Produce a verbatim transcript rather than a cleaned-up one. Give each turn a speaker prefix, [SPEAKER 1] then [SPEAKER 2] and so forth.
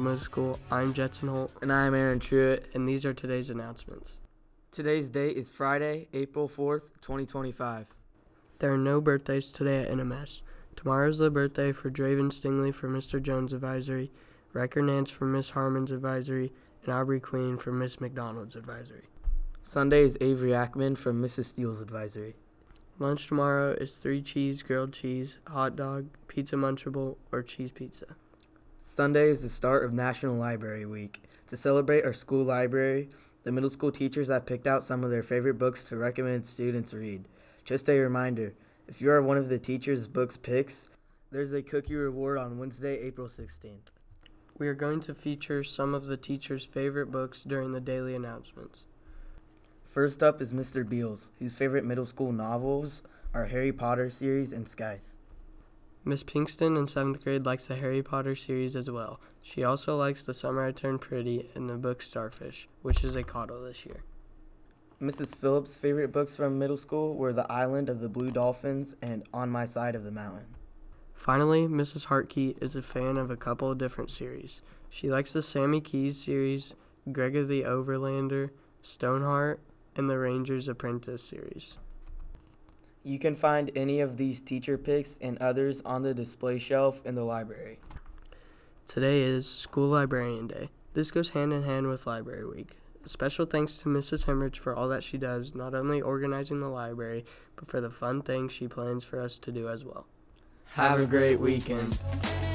[SPEAKER 1] Middle School. I'm Jetson Holt.
[SPEAKER 2] And I'm Aaron Truitt.
[SPEAKER 1] And these are today's announcements.
[SPEAKER 2] Today's date is Friday, April fourth, twenty twenty-five.
[SPEAKER 1] There are no birthdays today at N M S. Tomorrow's the birthday for Draven Stingley for Mister Jones Advisory, Wrecker Nance for Miss Harmon's Advisory, and Aubrey Queen for Miss McDonald's Advisory.
[SPEAKER 2] Sunday is Avery Ackman from Missus Steele's Advisory.
[SPEAKER 1] Lunch tomorrow is three cheese, grilled cheese, hot dog, pizza munchable, or cheese pizza.
[SPEAKER 2] Sunday is the start of National Library Week. To celebrate our school library, the middle school teachers have picked out some of their favorite books to recommend students read. Just a reminder, if you are one of the teachers' books picks, there's a cookie reward on Wednesday, April sixteenth.
[SPEAKER 1] We are going to feature some of the teachers' favorite books during the daily announcements.
[SPEAKER 2] First up is Mister Beals, whose favorite middle school novels are Harry Potter series and Scythe.
[SPEAKER 1] Miss Pinkston in seventh grade likes the Harry Potter series as well. She also likes The Summer I Turned Pretty and the book Starfish, which is a coddle this year.
[SPEAKER 2] Missus Phillips' favorite books from middle school were The Island of the Blue Dolphins and On My Side of the Mountain.
[SPEAKER 1] Finally, Missus Hartke is a fan of a couple of different series. She likes the Sammy Keys series, Gregor the Overlander, Stoneheart, and the Ranger's Apprentice series.
[SPEAKER 2] You can find any of these teacher picks and others on the display shelf in the library.
[SPEAKER 1] Today is School Librarian Day. This goes hand in hand with Library Week. Special thanks to Missus Hemrich for all that she does, not only organizing the library, but for the fun things she plans for us to do as well.
[SPEAKER 2] Have a great weekend.